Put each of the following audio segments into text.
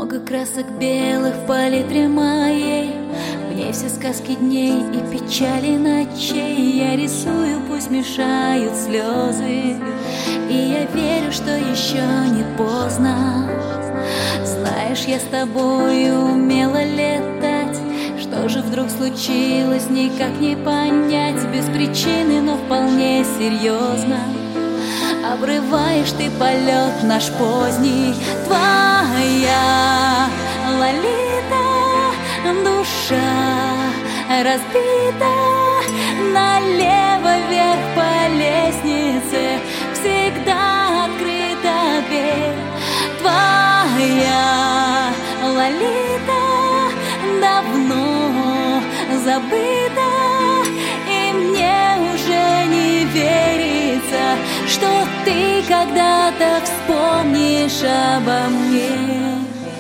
Много красок белых в палитре моей, в ней все сказки дней и печали ночей. Я рисую, пусть мешают слезы, и я верю, что еще не поздно. Знаешь, я с тобой умела летать. Что же вдруг случилось, никак не понять. Без причины, но вполне серьезно обрываешь ты полет наш поздний. Твоя Лолита, душа разбита, налево вверх по лестнице всегда открыта дверь. Твоя Лолита давно забыта, и мне уже не верится, что ты когда-то вспомнишь обо мне.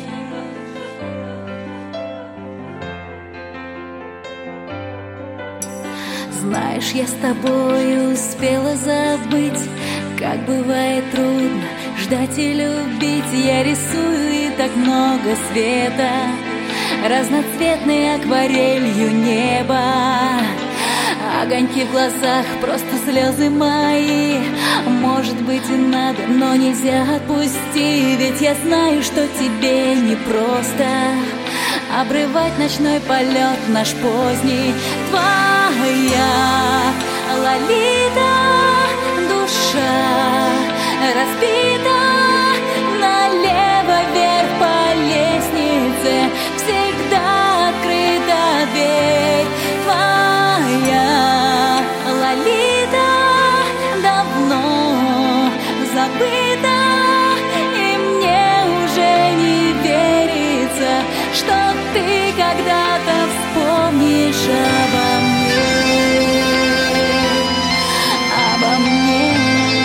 Знаешь, я с тобой успела забыть, как бывает трудно ждать и любить. Я рисую, и так много света, разноцветной акварелью неба. Огоньки в глазах, просто слезы мои. Может быть, и надо, но нельзя отпусти. Ведь я знаю, что тебе непросто обрывать ночной полет наш поздний. Твоя Лолита, душа разбита, налево вверх по лестнице всегда открыта дверь. Твоя Лолита давно забыта, и мне уже не верится, что ты когда-то вспомнишь обо мне, обо мне.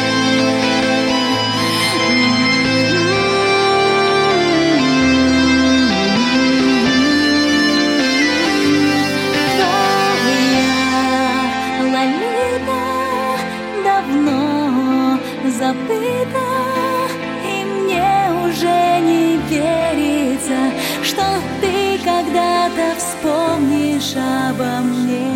Забыта, и мне уже не верится, что ты когда-то вспомнишь обо мне.